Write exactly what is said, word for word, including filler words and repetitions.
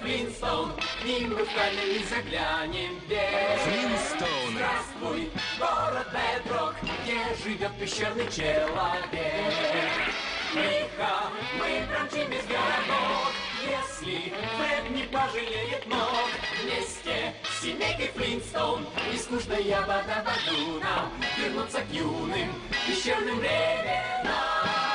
Флинстоун, к ним мы в камень заглянем вверх. Флинстоуны. Здравствуй, город Бэдрок, где живет пещерный человек. Тихо, мы промчим без городок, если Фред не пожалеет ног. Вместе с семейкой Флинстоун и скучная вода в аду нам вернуться к юным пещерным временам.